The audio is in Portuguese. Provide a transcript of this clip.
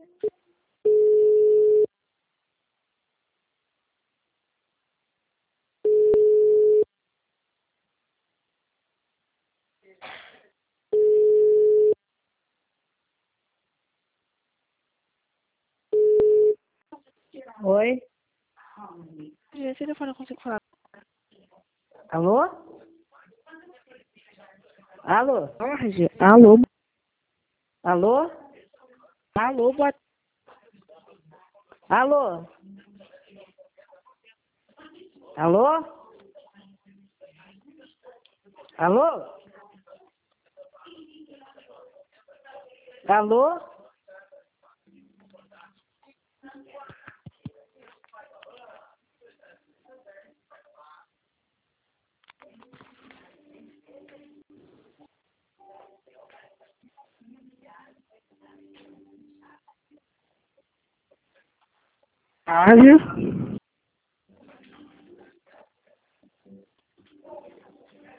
Oi? Esse telefone eu consigo falar. Alô? Alô? Jorge? Alô? Alô? Alô, boa... Alô? Alô? Alô? Alô? Jorge?